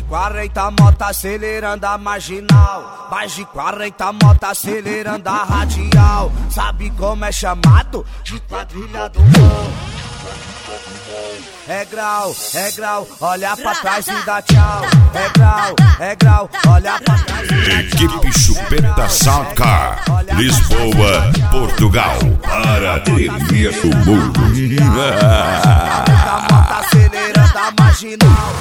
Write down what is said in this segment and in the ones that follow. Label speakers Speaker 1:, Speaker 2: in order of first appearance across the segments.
Speaker 1: de 40 moto acelerando a marginal. Mais de 40 moto acelerando a radial. Sabe como é chamado? De quadrilha do mão. É grau, olha pra trás e dá tchau. É grau, olha pra trás e dá tchau.
Speaker 2: Equipe Chupeta Soundcar, Lisboa, Portugal, para tremer o mundo.
Speaker 1: A moto acelerando a marginal.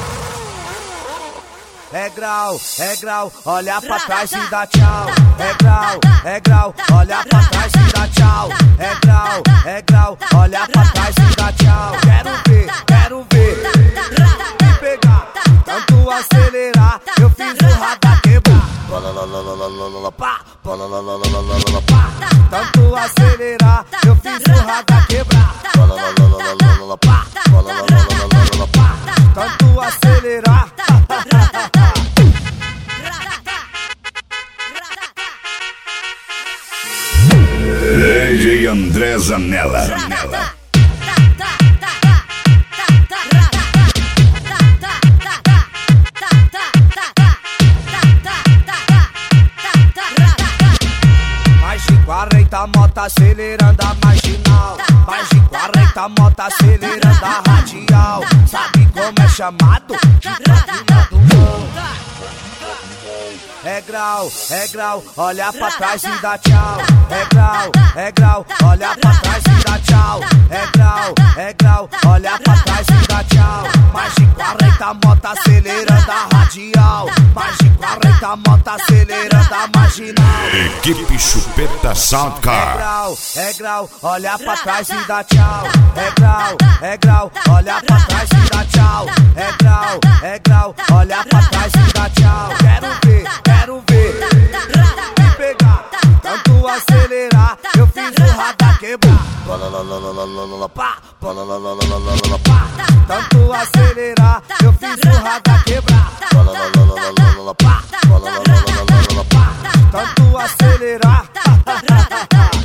Speaker 1: É grau, olha pra trás e dá tchau. É grau, olha pra trás e dá tchau. É grau, olha pra trás e dá tchau. Quero ver me pegar, tanto acelerar, eu fiz o radar quebrar. Tanto acelerar, eu fiz o radar quebrar. Tanto acelerar.
Speaker 2: DJ André Zanella.
Speaker 1: Mais de 40 moto acelerando a marginal. Mais de 40 moto acelerando a radial. Sabe como é chamado? De quadrilha do mão. É grau, olha pra trás e dá tchau. É grau, olha pra trás e dá tchau. É grau, olha pra trás e dá tchau. Mais de 40 moto acelerando a radial. Mais de 40 moto acelerando a marginal.
Speaker 2: Equipe Chupeta Soundcar.
Speaker 1: É grau, olha pra trás e dá tchau. É grau, olha pra trás e dá tchau. É grau, olha pra trás e dá tchau. Quero ver me pegar, tanto acelerar, eu fiz o radar quebrar. Tanto acelerar, eu fiz o radar quebrar. Tanto acelerar.